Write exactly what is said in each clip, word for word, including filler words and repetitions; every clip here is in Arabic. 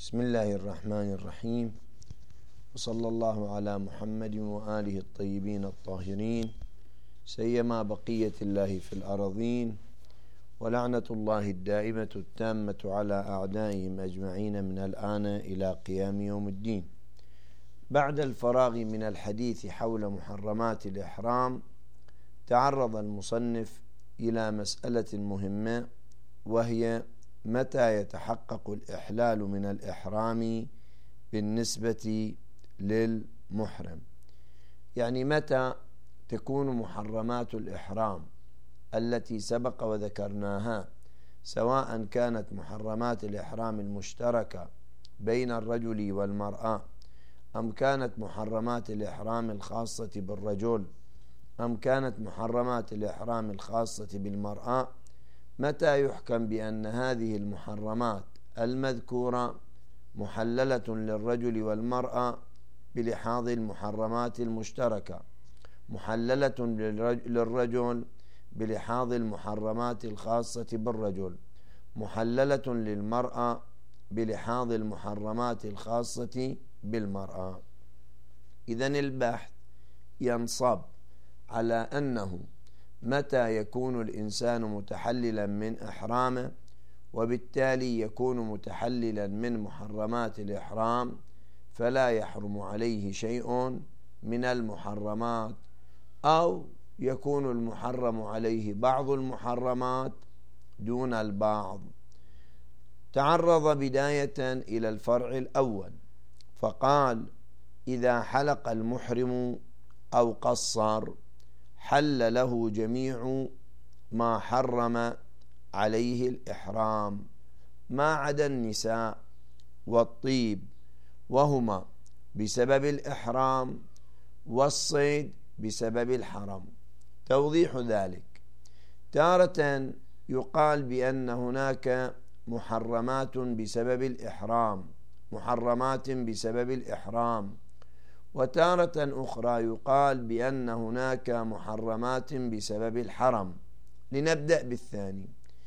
بسم الله الرحمن الرحيم، وصلى الله على محمد وآله الطيبين الطاهرين، سيما بقية الله في الأراضين، ولعنة الله الدائمة التامة على أعدائهم أجمعين من الآن إلى قيام يوم الدين. بعد الفراغ من الحديث حول محرمات الإحرام، تعرض المصنف إلى مسألة مهمة، وهي متى يتحقق الإحلال من الإحرام بالنسبة للمحرم. يعني متى تكون محرمات الإحرام التي سبق وذكرناها، سواء كانت محرمات الإحرام المشتركة بين الرجل والمرأة، أم كانت محرمات الإحرام الخاصة بالرجل، أم كانت محرمات الإحرام الخاصة بالمرأة، متى يحكم بأن هذه المحرمات المذكورة محللة للرجل والمرأة بلحاظ المحرمات المشتركة، محللة للرجل بلحاظ المحرمات الخاصة بالرجل، محللة للمرأة بلحاظ المحرمات الخاصة بالمرأة. إذن البحث ينصب على أنه متى يكون الإنسان متحللا من إحرامه، وبالتالي يكون متحللا من محرمات الإحرام، فلا يحرم عليه شيء من المحرمات، أو يكون المحرم عليه بعض المحرمات دون البعض. تعرض بداية إلى الفرع الأول فقال: إذا حلق المحرم أو قصر حل له جميع ما حرم عليه الإحرام ما عدا النساء والطيب، وهما بسبب الإحرام، والصيد بسبب الحرم. توضيح ذلك: تارة يقال بأن هناك محرمات بسبب الإحرام، محرمات بسبب الإحرام، وتارة أخرى يقال بأن هناك محرمات بسبب الحرم. لنبدأ بالثاني.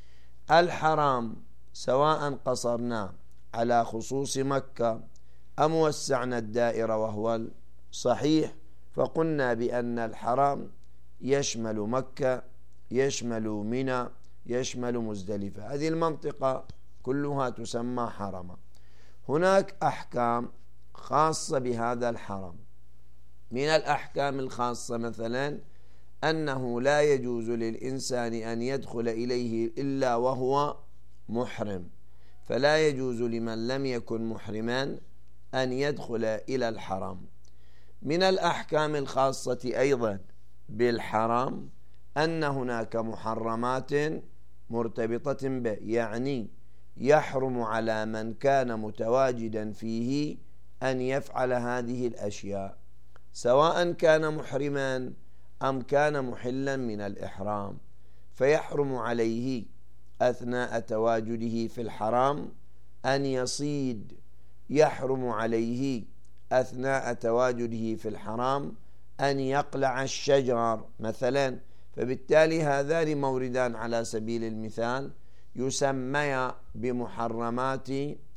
الحرام سواء قصرنا على خصوص مكة أم وسعنا الدائرة وهو الصحيح، فقلنا بأن الحرام يشمل مكة، يشمل منى، يشمل مزدلفة. هذه المنطقة كلها تسمى حرما. هناك أحكام خاصة بهذا الحرم. من الأحكام الخاصة مثلا أنه لا يجوز للإنسان أن يدخل إليه إلا وهو محرم، فلا يجوز لمن لم يكن محرما أن يدخل إلى الحرم. من الأحكام الخاصة أيضا بالحرم أن هناك محرمات مرتبطة به، يعني يحرم على من كان متواجدا فيه أن يفعل هذه الأشياء، سواء كان محرما أم كان محلا من الإحرام، فيحرم عليه أثناء تواجده في الحرام أن يصيد، يحرم عليه أثناء تواجده في الحرام أن يقلع الشجر مثلا. فبالتالي هذان موردان على سبيل المثال يسميا بمحرمات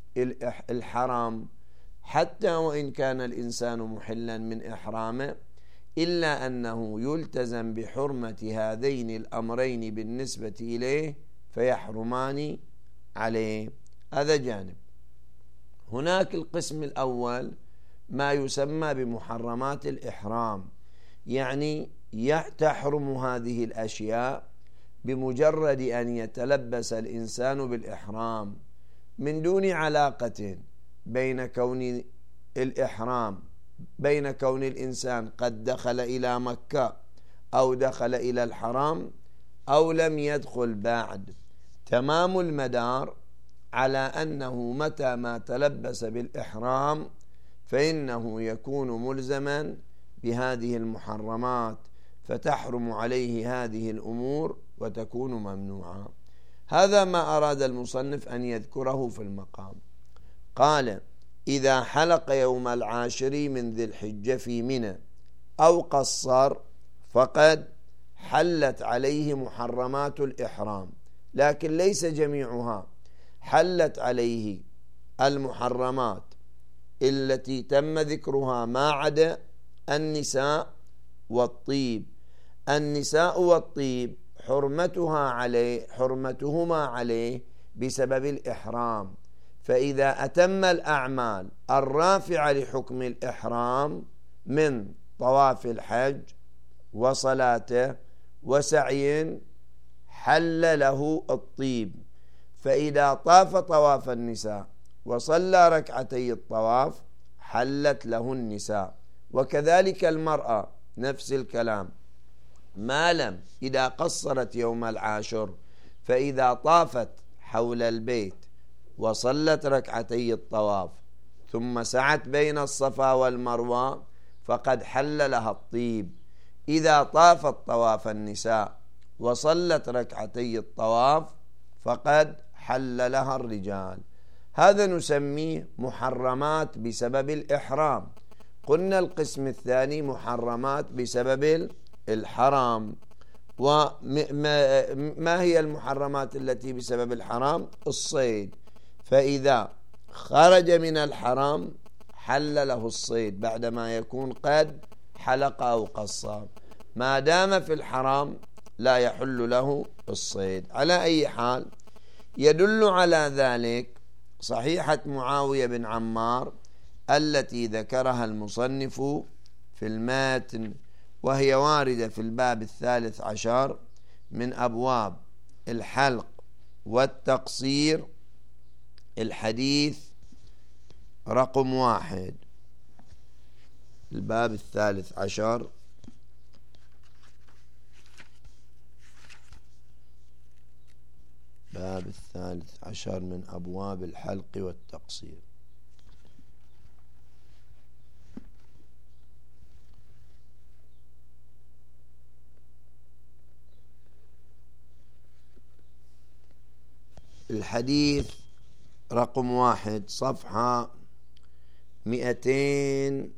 الحرام، حتى وإن كان الإنسان محلا من إحرامه، إلا أنه يلتزم بحرمة هذين الأمرين بالنسبة إليه فيحرمان عليه. هذا جانب. هناك القسم الأول ما يسمى بمحرمات الإحرام، يعني تحرم هذه الأشياء بمجرد أن يتلبس الإنسان بالإحرام، من دون علاقة بين كون الإحرام بين كون الإنسان قد دخل إلى مكة أو دخل إلى الحرام أو لم يدخل بعد. تمام المدار على أنه متى ما تلبس بالإحرام فإنه يكون ملزما بهذه المحرمات، فتحرم عليه هذه الأمور وتكون ممنوعة. هذا ما أراد المصنف أن يذكره في المقام. قال: إذا حلق يوم العاشر من ذي الحجة في منى أو قصر فقد حلت عليه محرمات الإحرام، لكن ليس جميعها. حلت عليه المحرمات التي تم ذكرها ما عدا النساء والطيب. النساء والطيب حرمتها عليه حرمتهما عليه بسبب الإحرام، فإذا أتم الأعمال الرافعة لحكم الإحرام من طواف الحج وصلاته وسعي حل له الطيب. فإذا طاف طواف النساء وصلى ركعتي الطواف حلت له النساء. وكذلك المرأة نفس الكلام، ما لم إذا قصرت يوم العاشر فإذا طافت حول البيت وصلت ركعتي الطواف ثم سعت بين الصفا والمروة فقد حل لها الطيب. إذا طافت طواف النساء وصلت ركعتي الطواف فقد حل لها الرجال. هذا نسميه محرمات بسبب الإحرام. قلنا القسم الثاني محرمات بسبب الحرام. وما هي المحرمات التي بسبب الحرام؟ الصيد، فإذا خرج من الحرام حل له الصيد بعدما يكون قد حلق أو قصر. ما دام في الحرام لا يحل له الصيد. على أي حال يدل على ذلك صحيحة معاوية بن عمار التي ذكرها المصنف في الماتن، وهي واردة في الباب الثالث عشر من أبواب الحلق والتقصير، الحديث رقم واحد، الباب الثالث عشر باب الثالث عشر من أبواب الحلق والتقصير. الحديث رقم واحد صفحة مئتين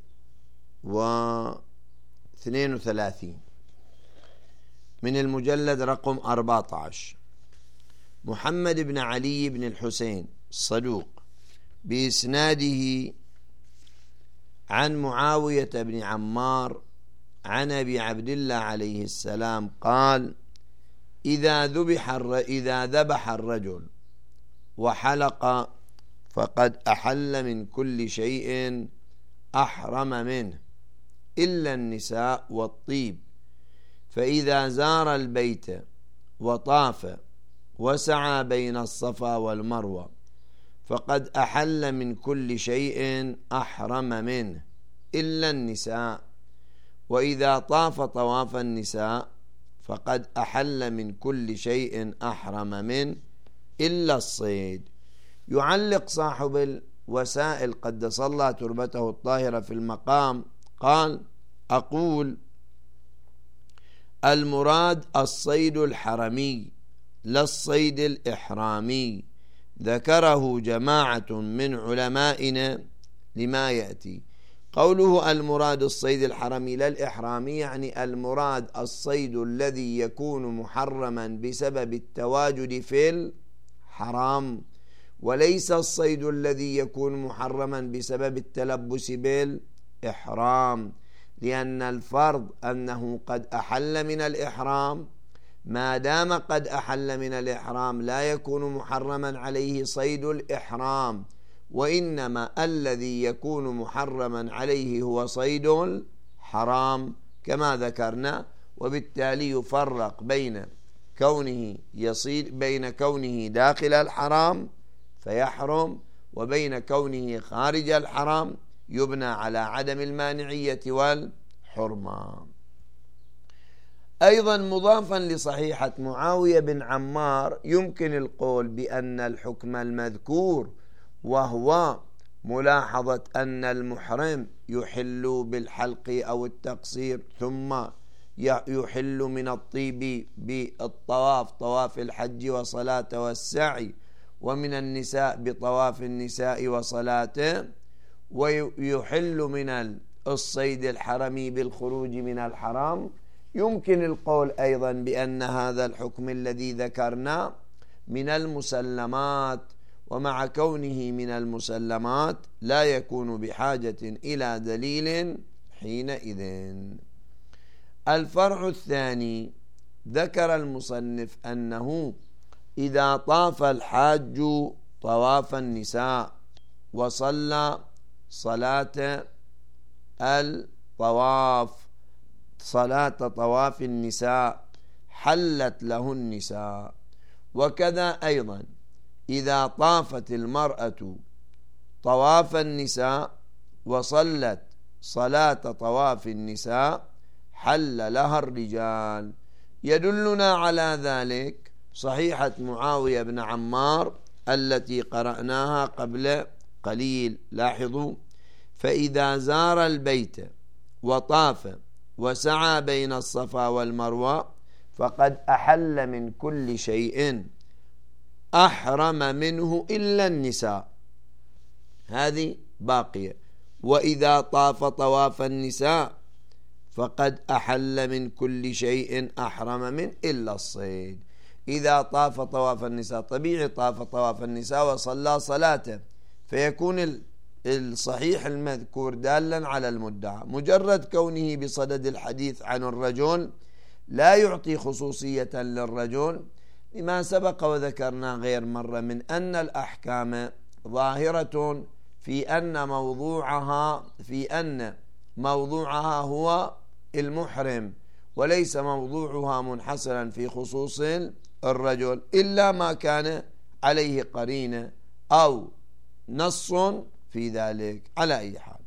واثنين وثلاثين من المجلد رقم أربعة عشر. محمد بن علي بن الحسين الصدوق بإسناده عن معاوية بن عمار عن أبي عبد الله عليه السلام قال: إذا ذبح إذا ذبح الرجل وحلق فقد أحل من كل شيء أحرم منه إلا النساء والطيب، فإذا زار البيت وطاف وسعى بين الصفا والمروة فقد أحل من كل شيء أحرم منه إلا النساء، وإذا طاف طواف النساء فقد أحل من كل شيء أحرم منه إلا الصيد. يعلق صاحب الوسائل قدس الله تربته الطاهرة في المقام قال: أقول المراد الصيد الحرمي لا الصيد الإحرامي، ذكره جماعة من علمائنا لما يأتي. قوله المراد الصيد الحرمي لا الإحرامي يعني المراد الصيد الذي يكون محرما بسبب التواجد في الحرام، وليس الصيد الذي يكون محرما بسبب التلبس بالإحرام، لأن الفرض أنه قد أحل من الإحرام. ما دام قد أحل من الإحرام لا يكون محرما عليه صيد الإحرام، وإنما الذي يكون محرما عليه هو صيد الحرام كما ذكرنا. وبالتالي يفرق بين كونه يصيد بين كونه داخل الحرام فيحرم وبين كونه خارج الحرام يبنى على عدم المانعية والحرمة. أيضا مضافا لصحيحة معاوية بن عمار يمكن القول بأن الحكم المذكور وهو ملاحظة أن المحرم يحل بالحلق أو التقصير ثم يحل من الطيب بالطواف طواف الحج وصلاة والسعي، ومن النساء بطواف النساء وصلاته، ويحل من الصيد الحرمي بالخروج من الحرام. يمكن القول أيضا بأن هذا الحكم الذي ذكرنا من المسلمات ومع كونه من المسلمات لا يكون بحاجة إلى دليل حينئذ. الفرع الثاني: ذكر المصنف أنه إذا طاف الحاج طواف النساء وصلى صلاة الطواف صلاة طواف النساء حلت له النساء. وكذا أيضا إذا طافت المرأة طواف النساء وصلت صلاة طواف النساء حل لها الرجال. يدلنا على ذلك صحيحة معاوية بن عمار التي قرأناها قبل قليل. لاحظوا: فإذا زار البيت وطاف وسعى بين الصفا والمروة فقد أحل من كل شيء أحرم منه إلا النساء، هذه باقية. وإذا طاف طواف النساء فقد أحل من كل شيء أحرم منه إلا الصيد. إذا طاف طواف النساء طبيعي طاف طواف النساء وصلى صلاته، فيكون الصحيح المذكور دالا على المدعى. مجرد كونه بصدد الحديث عن الرجل لا يعطي خصوصية للرجل، لما سبق وذكرنا غير مرة من أن الأحكام ظاهرة في أن موضوعها في أن موضوعها هو المحرم، وليس موضوعها منحصرا في خصوص الرجل إلا ما كان عليه قرينة أو نص في ذلك. على أي حال،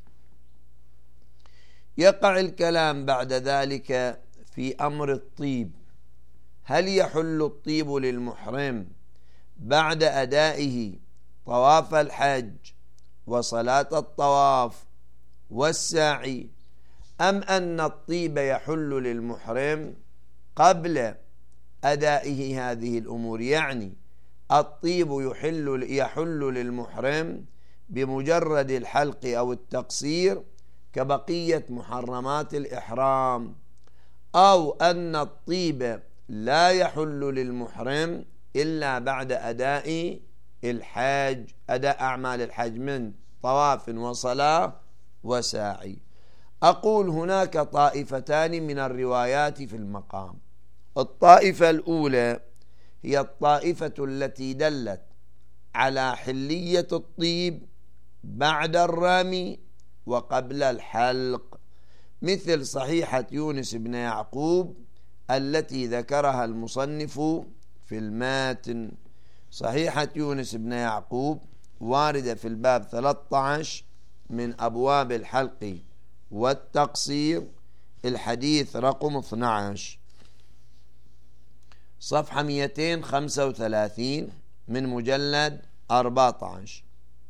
يقع الكلام بعد ذلك في أمر الطيب. هل يحل الطيب للمحرم بعد أدائه طواف الحج وصلاة الطواف والسعي، أم أن الطيب يحل للمحرم قبل أدائه هذه الأمور؟ يعني الطيب يحل يحل للمحرم بمجرد الحلق أو التقصير كبقية محرمات الإحرام، أو أن الطيب لا يحل للمحرم إلا بعد أداء الحج، أداء أعمال الحج من طواف وصلاة وساعي. أقول هناك طائفتان من الروايات في المقام. الطائفة الأولى هي الطائفة التي دلت على حلية الطيب بعد الرمي وقبل الحلق، مثل صحيحة يونس بن يعقوب التي ذكرها المصنف في الماتن. صحيحة يونس بن يعقوب واردة في الباب ثلاثة عشر من أبواب الحلق والتقصير، الحديث رقم اثني عشر، صفحة مئتين وخمسة وثلاثين من مجلد أربعة عشر.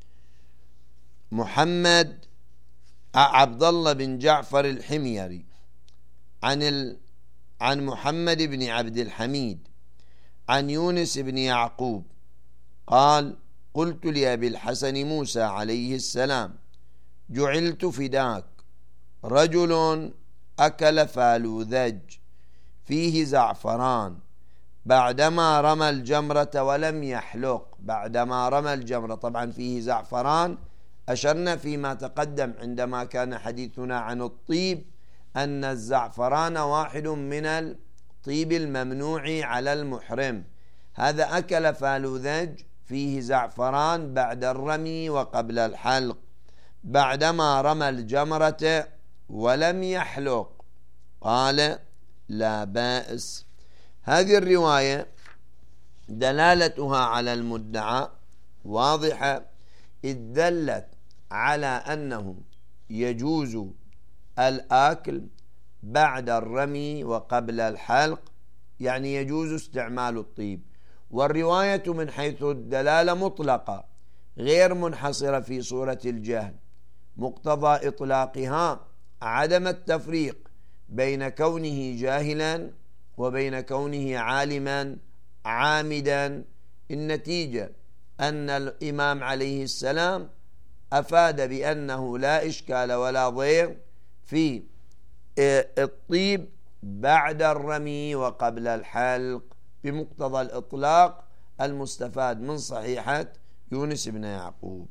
محمد عبد الله بن جعفر الحميري عن ال عن محمد بن عبد الحميد عن يونس بن يعقوب قال: قلت لأبي الحسن موسى عليه السلام: جعلت فداك رجل أكل فالوذج فيه زعفران بعدما رمى الجمرة ولم يحلق. بعدما رمى الجمرة طبعا فيه زعفران. أشرنا فيما تقدم عندما كان حديثنا عن الطيب أن الزعفران واحد من الطيب الممنوع على المحرم. هذا أكل فالوذج فيه زعفران بعد الرمي وقبل الحلق بعدما رمى الجمرة ولم يحلق. قال: لا بأس. هذه الرواية دلالتها على المدعى واضحة، إذ دلت على أنه يجوز الآكل بعد الرمي وقبل الحلق، يعني يجوز استعمال الطيب. والرواية من حيث الدلالة مطلقة غير منحصرة في صورة الجهل. مقتضى إطلاقها عدم التفريق بين كونه جاهلا وبين كونه عالما عامدا. النتيجة أن الإمام عليه السلام أفاد بأنه لا إشكال ولا ضير في الطيب بعد الرمي وقبل الحلق بمقتضى الإطلاق المستفاد من صحيحة يونس بن يعقوب.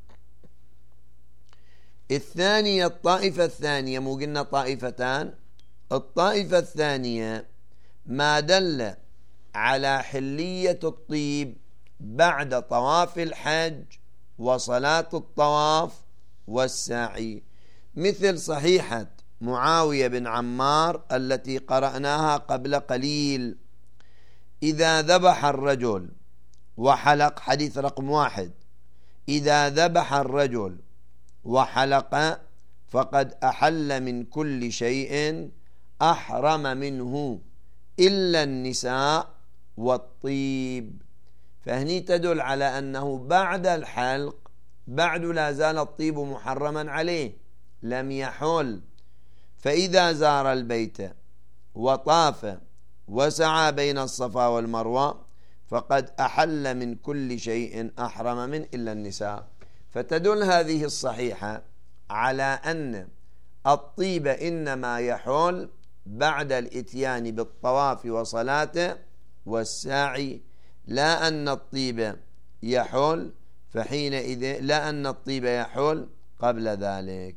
الثانية الطائفة الثانية، مو قلنا طائفتان؟ الطائفة الثانية ما دل على حلية الطيب بعد طواف الحج وصلاة الطواف والسعي، مثل صحيحة معاوية بن عمار التي قرأناها قبل قليل: إذا ذبح الرجل وحلق، حديث رقم واحد، إذا ذبح الرجل وحلق فقد أحل من كل شيء أحرم منه إلا النساء والطيب. فهني تدل على أنه بعد الحلق بعد لا زال الطيب محرما عليه، لم يحل. فإذا زار البيت وطاف وسعى بين الصفا والمروة فقد أحل من كل شيء أحرم منه إلا النساء. فتدل هذه الصحيحة على أن الطيب إنما يحل بعد الإتيان بالطواف وصلاته والسعي، لا أن الطيب يحل فحينئذ لا أن الطيب يحل قبل ذلك.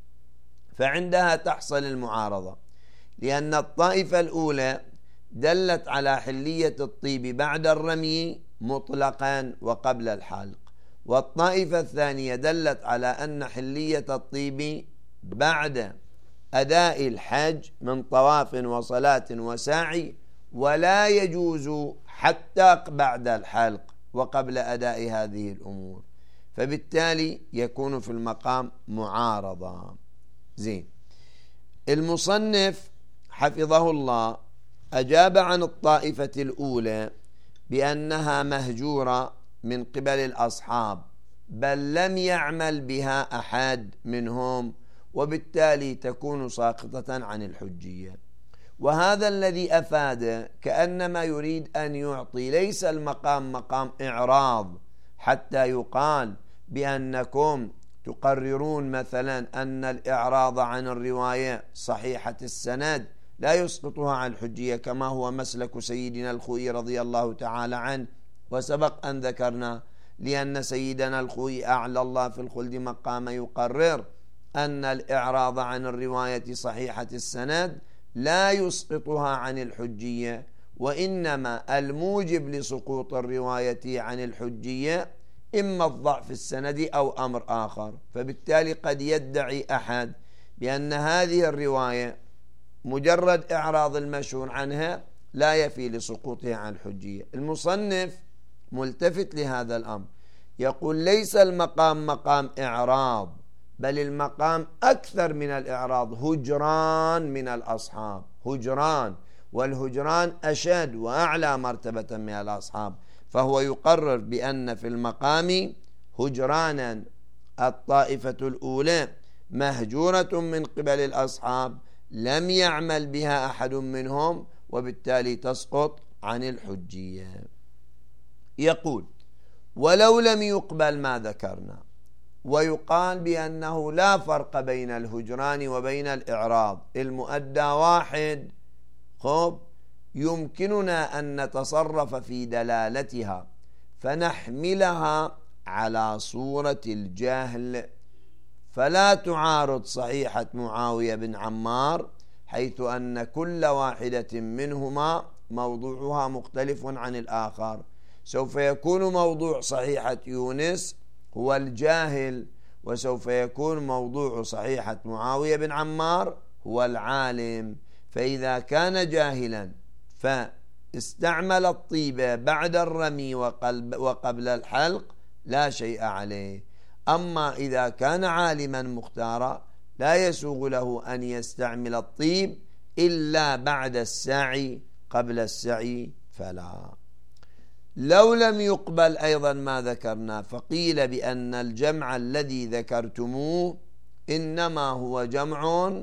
فعندها تحصل المعارضة، لأن الطائفة الأولى دلت على حلية الطيب بعد الرمي مطلقا وقبل الحلق، والطائفة الثانية دلت على أن حلية الطيب بعد أداء الحج من طواف وصلاة وسعي، ولا يجوز حتى بعد الحلق وقبل أداء هذه الأمور، فبالتالي يكون في المقام معارضة. زين، المصنف حفظه الله أجاب عن الطائفة الأولى بأنها مهجورة من قبل الأصحاب، بل لم يعمل بها أحد منهم، وبالتالي تكون ساقطة عن الحجية. وهذا الذي أفاد كأنما يريد أن يعطي ليس المقام مقام إعراض حتى يقال بأنكم تقررون مثلا أن الإعراض عن الرواية صحيحة السند لا يسقطها عن الحجية، كما هو مسلك سيدنا الخوئي رضي الله تعالى عنه، وسبق أن ذكرنا لأن سيدنا الخوئي أعلى الله في الخلد مقام يقرر أن الإعراض عن الرواية صحيحة السند لا يسقطها عن الحجية، وإنما الموجب لسقوط الرواية عن الحجية إما الضعف السندي أو أمر آخر. فبالتالي قد يدعي أحد بأن هذه الرواية مجرد إعراض المشهور عنها لا يفي لسقوطها عن الحجية. المصنف ملتفت لهذا الأمر، يقول ليس المقام مقام إعراض، بل المقام أكثر من الإعراض، هجران من الأصحاب، هجران، والهجران أشد وأعلى مرتبة من الأصحاب، فهو يقرر بأن في المقام هجرانا الطائفة الأولى مهجورة من قبل الأصحاب لم يعمل بها أحد منهم، وبالتالي تسقط عن الحجية. يقول ولو لم يقبل ما ذكرنا، ويقال بأنه لا فرق بين الهجران وبين الإعراض، المؤدى واحد، خب يمكننا أن نتصرف في دلالتها فنحملها على صورة الجهل، فلا تعارض صحيحة معاوية بن عمار، حيث أن كل واحدة منهما موضوعها مختلف عن الآخر. سوف يكون موضوع صحيحة يونس هو الجاهل، وسوف يكون موضوع صحيحة معاوية بن عمار هو العالم. فإذا كان جاهلا فاستعمل الطيبة بعد الرمي وقبل الحلق لا شيء عليه، أما إذا كان عالما مختارا لا يسوغ له أن يستعمل الطيب إلا بعد السعي، قبل السعي فلا. لو لم يقبل أيضا ما ذكرنا، فقيل بأن الجمع الذي ذكرتموه إنما هو جمع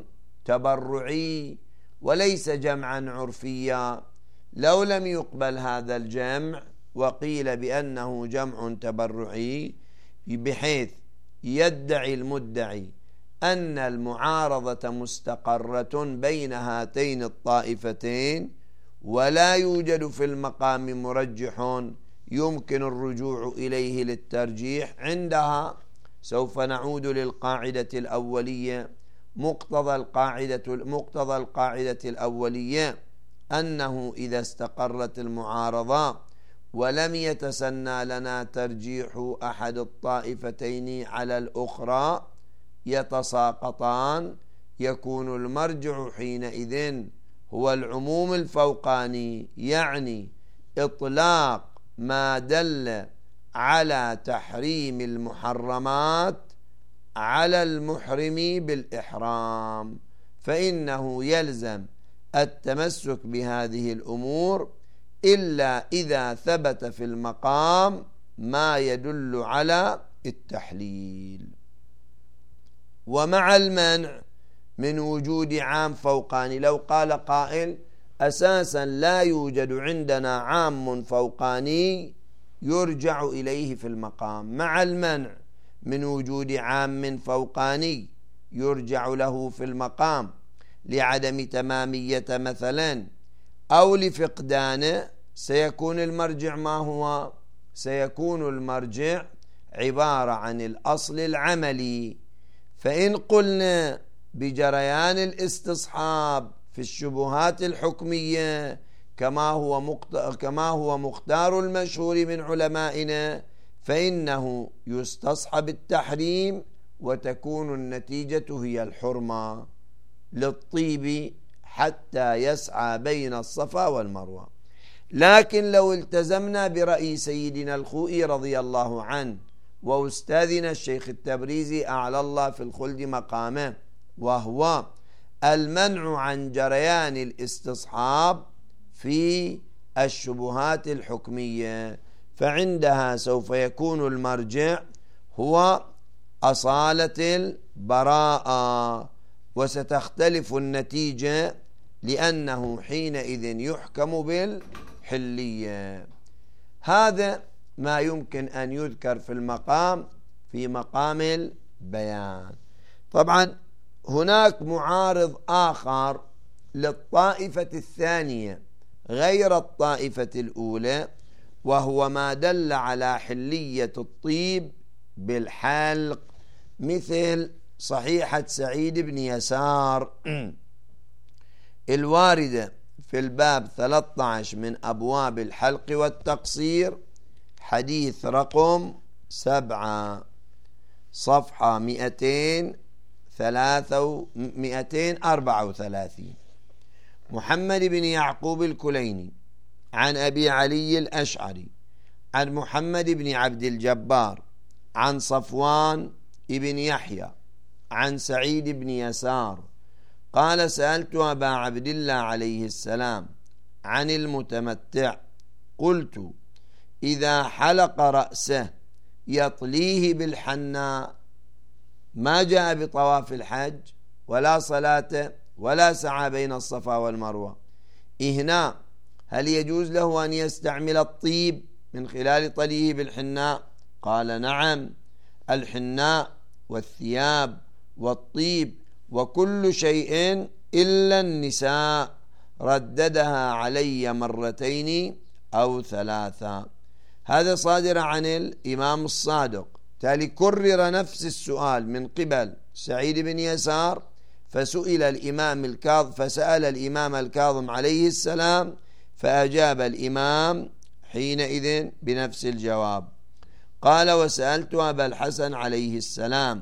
تبرعي وليس جمعا عرفيا. لو لم يقبل هذا الجمع وقيل بأنه جمع تبرعي، بحيث يدعي المدعي أن المعارضة مستقرة بين هاتين الطائفتين ولا يوجد في المقام مرجح يمكن الرجوع إليه للترجيح. عندها سوف نعود للقاعدة الأولية. مقتضى القاعدة مقتضى القاعدة الأولية أنه إذا استقرت المعارضة ولم يتسنى لنا ترجيح أحد الطائفتين على الأخرى يتساقطان، يكون المرجع حينئذ هو العموم الفوقاني، يعني إطلاق ما دل على تحريم المحرمات على المحرم بالإحرام، فإنه يلزم التمسك بهذه الأمور إلا إذا ثبت في المقام ما يدل على التحليل. ومع المنع من وجود عام فوقاني، لو قال قائل أساسا لا يوجد عندنا عام فوقاني يرجع إليه في المقام، مع المنع من وجود عام فوقاني يرجع له في المقام لعدم تمامية مثلا أو لفقدانه، سيكون المرجع ما هو؟ سيكون المرجع عبارة عن الأصل العملي. فإن قلنا بجريان الاستصحاب في الشبهات الحكمية كما هو كما هو مختار المشهور من علمائنا، فإنه يستصحب التحريم وتكون النتيجة هي الحرمة للطيب حتى يسعى بين الصفا والمروة. لكن لو التزمنا برأي سيدنا الخوئي رضي الله عنه وأستاذنا الشيخ التبريزي أعلى الله في الخلد مقامه، وهو المنع عن جريان الاستصحاب في الشبهات الحكمية، فعندها سوف يكون المرجع هو أصالة البراءة، وستختلف النتيجة لأنه حينئذ يحكم بالحلية. هذا ما يمكن أن يذكر في المقام في مقام البيان. طبعا هناك معارض آخر للطائفة الثانية غير الطائفة الأولى، وهو ما دل على حلية الطيب بالحلق، مثل صحيحة سعيد بن يسار الواردة في الباب ثلاثة عشر من أبواب الحلق والتقصير، حديث رقم سبعة، صفحة مئتين أربعة وثلاثين. محمد بن يعقوب الكليني عن أبي علي الأشعري عن محمد بن عبد الجبار عن صفوان بن يحيى عن سعيد بن يسار قال سألت أبا عبد الله عليه السلام عن المتمتع، قلت إذا حلق رأسه يطليه بالحناء، ما جاء بطواف الحج ولا صلاة ولا سعى بين الصفا والمروة، هنا هل يجوز له أن يستعمل الطيب من خلال طليه بالحناء؟ قال نعم، الحناء والثياب والطيب وكل شيء إلا النساء، رددها علي مرتين أو ثلاثة. هذا صادر عن الإمام الصادق. تالي كرر نفس السؤال من قبل سعيد بن يسار، فسئل الإمام الكاظم فسأل الإمام الكاظم عليه السلام، فأجاب الإمام حينئذ بنفس الجواب. قال وسألت أبا الحسن عليه السلام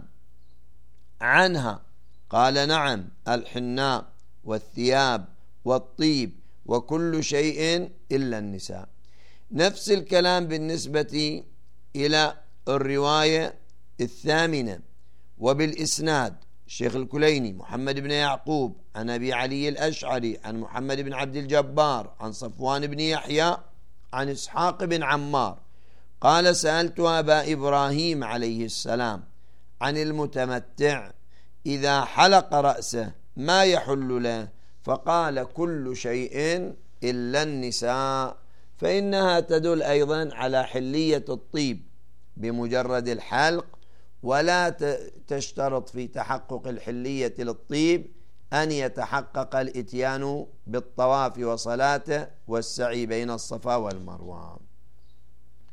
عنها، قال نعم، الحناء والثياب والطيب وكل شيء إلا النساء. نفس الكلام بالنسبة إلى الرواية الثامنة وبالإسناد الشيخ الكليني محمد بن يعقوب عن أبي علي الأشعري عن محمد بن عبد الجبار عن صفوان بن يحيى عن إسحاق بن عمار قال سألت أبا إبراهيم عليه السلام عن المتمتع إذا حلق رأسه ما يحل له، فقال كل شيء إلا النساء، فإنها تدل أيضا على حلية الطيب بمجرد الحلق، ولا تشترط في تحقق الحلية للطيب أن يتحقق الإتيان بالطواف وصلاته والسعي بين الصفا والمروة.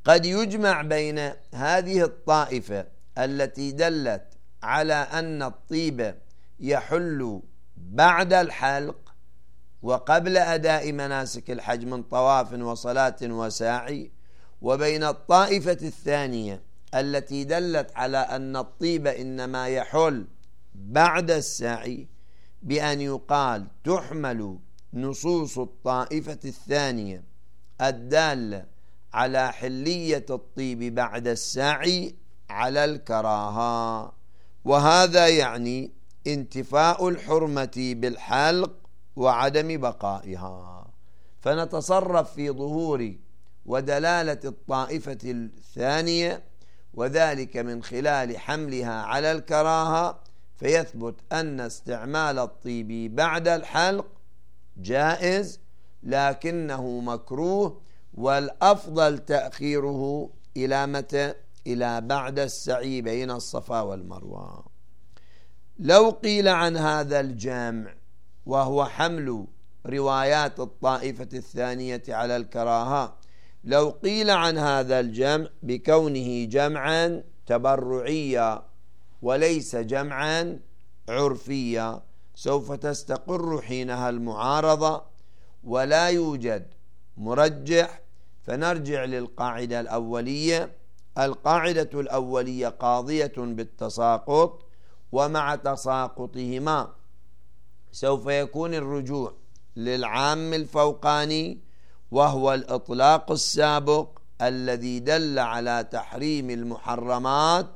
قد يجمع بين هذه الطائفة التي دلت على أن الطيب يحل بعد الحلق وقبل أداء مناسك الحج من طواف وصلاة وسعي، وبين الطائفة الثانية التي دلت على أن الطيب إنما يحل بعد السعي، بأن يقال تحمل نصوص الطائفة الثانية الدالة على حلية الطيب بعد السعي على الكراهة، وهذا يعني انتفاء الحرمة بالحلق وعدم بقائها. فنتصرف في ظهور ودلالة الطائفة الثانية، وذلك من خلال حملها على الكراهة، فيثبت أن استعمال الطيب بعد الحلق جائز لكنه مكروه، والأفضل تأخيره إلى متى؟ إلى بعد السعي بين الصفا والمروة. لو قيل عن هذا الجمع، وهو حمل روايات الطائفة الثانية على الكراهة، لو قيل عن هذا الجمع بكونه جمعا تبرعيا وليس جمعا عرفيا، سوف تستقر حينها المعارضة ولا يوجد مرجح، فنرجع للقاعدة الأولية. القاعدة الأولية قاضية بالتساقط، ومع تساقطهما سوف يكون الرجوع للعام الفوقاني، وهو الإطلاق السابق الذي دل على تحريم المحرمات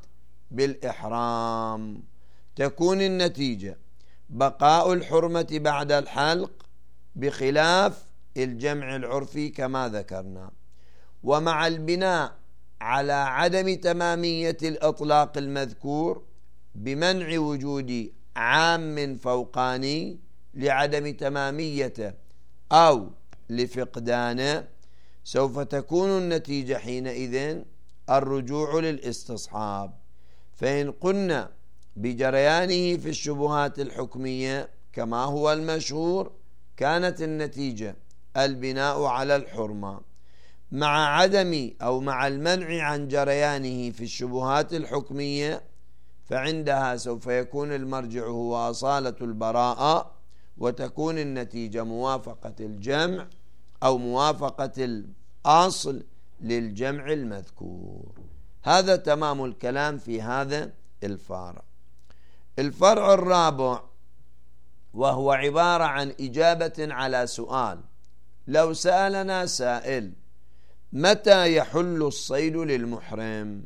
بالإحرام. تكون النتيجة بقاء الحرمة بعد الحلق بخلاف الجمع العرفي كما ذكرنا، ومع البناء على عدم تمامية الإطلاق المذكور بمنع وجود عام فوقاني لعدم تماميته أو لفقدانه، سوف تكون النتيجة حينئذ الرجوع للاستصحاب. فإن قلنا بجريانه في الشبهات الحكمية كما هو المشهور، كانت النتيجة البناء على الحرمة، مع عدم أو مع المنع عن جريانه في الشبهات الحكمية، فعندها سوف يكون المرجع هو أصالة البراءة، وتكون النتيجة موافقة الجمع أو موافقة الأصل للجمع المذكور. هذا تمام الكلام في هذا الفرع. الفرع الرابع وهو عبارة عن إجابة على سؤال. لو سألنا سائل متى يحل الصيد للمحرم؟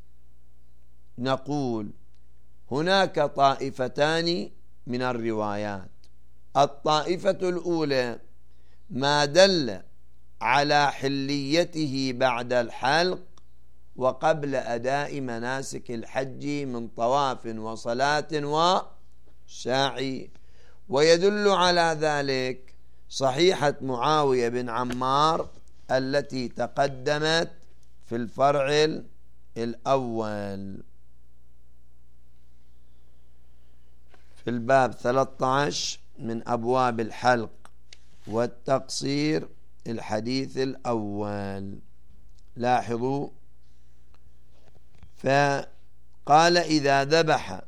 نقول هناك طائفتان من الروايات. الطائفة الأولى ما دل على حليته بعد الحلق وقبل أداء مناسك الحج من طواف وصلاة وسعي، ويدل على ذلك صحيحة معاوية بن عمار التي تقدمت في الفرع الأول في الباب ثلاثة عشر من أبواب الحلق والتقصير، الحديث الأول. لاحظوا، فقال إذا ذبح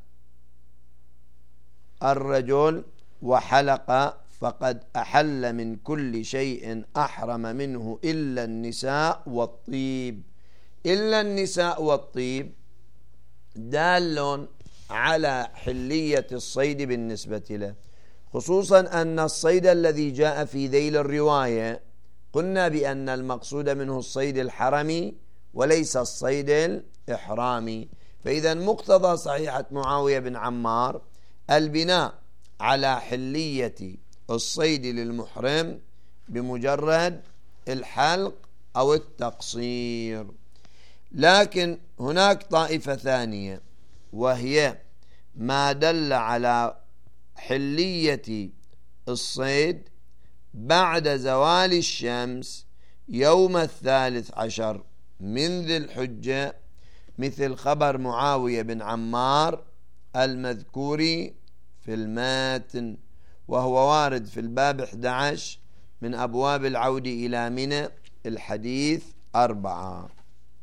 الرجل وحلق فقد أحل من كل شيء أحرم منه إلا النساء والطيب. إلا النساء والطيب دال على حلية الصيد بالنسبة له، خصوصا أن الصيد الذي جاء في ذيل الرواية قلنا بأن المقصود منه الصيد الحرمي وليس الصيد الإحرامي. فإذا مقتضى صحيحة معاوية بن عمار البناء على حلية الصيد للمحرم بمجرد الحلق أو التقصير. لكن هناك طائفة ثانية وهي ما دل على حلية الصيد بعد زوال الشمس يوم الثالث عشر من ذي الحجة، مثل خبر معاوية بن عمار المذكور في الماتن، وهو وارد في الباب أحد عشر من أبواب العود إلى منى، الحديث أربعة.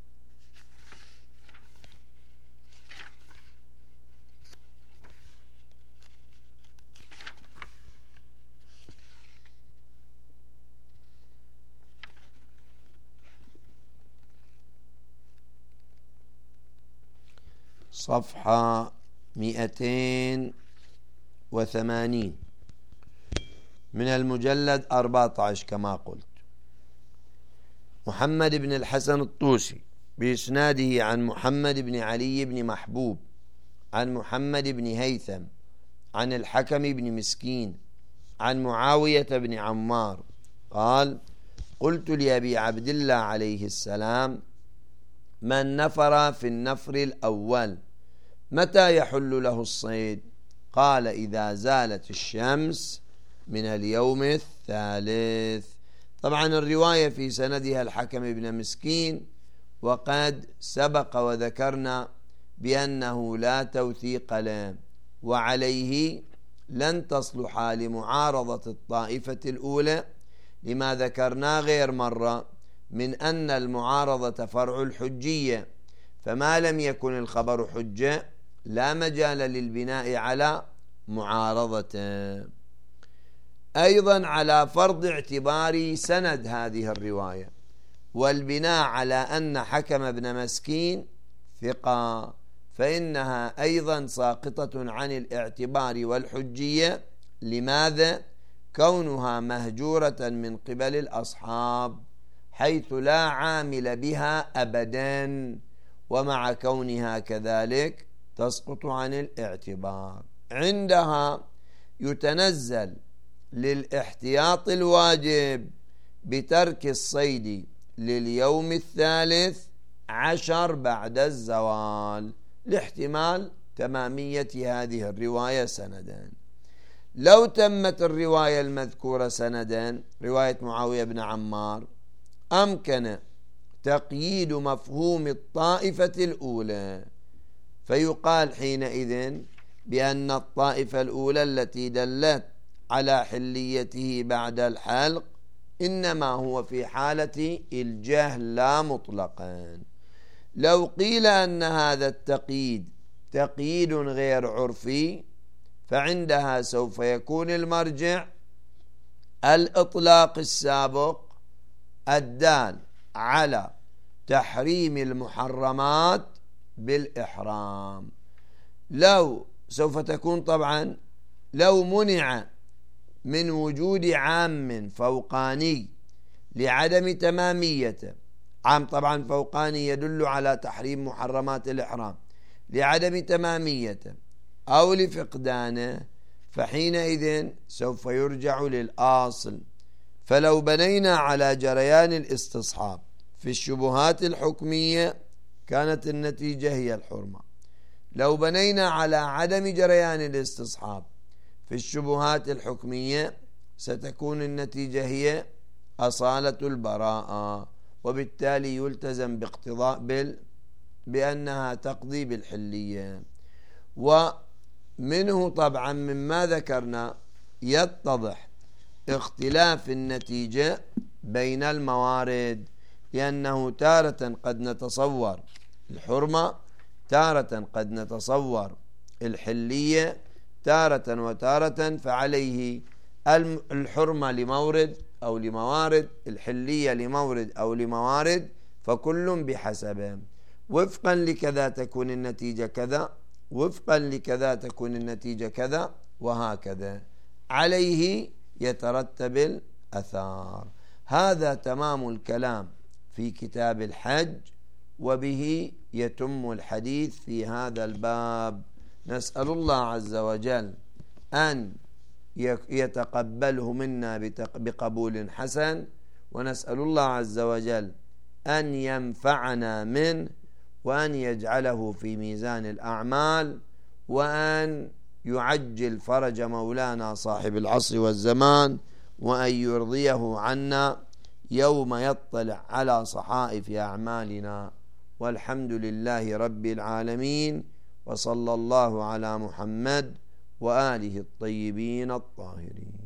صفحة مئتين وثمانين من المجلد أربعة عشر كما قلت. محمد بن الحسن الطوسي بإسناده عن محمد بن علي بن محبوب عن محمد بن هيثم عن الحكم بن مسكين عن معاوية بن عمار قال: قلت لأبي عبد الله عليه السلام: من نفر في النفر الأول متى يحل له الصيد؟ قال: إذا زالت الشمس من اليوم الثالث. طبعا الرواية في سندها الحكم بن مسكين، وقد سبق وذكرنا بأنه لا توثيق له، وعليه لن تصلح لمعارضة الطائفة الأولى لما ذكرنا غير مرة من أن المعارضة فرع الحجية، فما لم يكن الخبر حجة لا مجال للبناء على معارضته. أيضا على فرض اعتبار سند هذه الرواية والبناء على أن حكم بن مسكين ثقة، فإنها أيضا ساقطة عن الاعتبار والحجية. لماذا؟ كونها مهجورة من قبل الأصحاب حيث لا عامل بها أبدا، ومع كونها كذلك تسقط عن الاعتبار. عندها يتنزل للاحتياط الواجب بترك الصيد لليوم الثالث عشر بعد الزوال لاحتمال تمامية هذه الرواية سندا. لو تمت الرواية المذكورة سندا رواية معاوية بن عمار أمكن تقييد مفهوم الطائفة الأولى، فيقال حينئذ بأن الطائفة الأولى التي دلت على حليته بعد الحلق إنما هو في حالة الجهل لا مطلقا. لو قيل أن هذا التقييد تقييد غير عرفي فعندها سوف يكون المرجع الإطلاق السابق الدال على تحريم المحرمات بالإحرام. لو سوف تكون طبعا لو منع من وجود عام فوقاني لعدم تماميته، عام طبعا فوقاني يدل على تحريم محرمات الإحرام لعدم تماميته أو لفقدانه، فحينئذ سوف يرجع للأصل. فلو بنينا على جريان الاستصحاب في الشبهات الحكمية كانت النتيجة هي الحرمة. لو بنينا على عدم جريان الاستصحاب في الشبهات الحكمية ستكون النتيجة هي أصالة البراءة، وبالتالي يلتزم باقتضاء بال بأنها تقضي بالحلية. ومنه طبعا مما ذكرنا يتضح اختلاف النتيجة بين الموارد، لأنه تارة قد نتصور الحرمة، تارة قد نتصور الحلية، تارة وتارة، فعليه الحرمة لمورد أو لموارد، الحلية لمورد أو لموارد، فكل بحسبه. وفقا لكذا تكون النتيجة كذا، وفقا لكذا تكون النتيجة كذا، وهكذا عليه يترتب الأثار. هذا تمام الكلام في كتاب الحج، وبه يتم الحديث في هذا الباب. نسأل الله عز وجل أن يتقبله منا بقبول حسن، ونسأل الله عز وجل أن ينفعنا منه، وأن يجعله في ميزان الأعمال، وأن يعجل فرج مولانا صاحب العصر والزمان، وأن يرضيه عنا يوم يطلع على صحائف أعمالنا. والحمد لله رب العالمين، وصلى الله على محمد وآله الطيبين الطاهرين.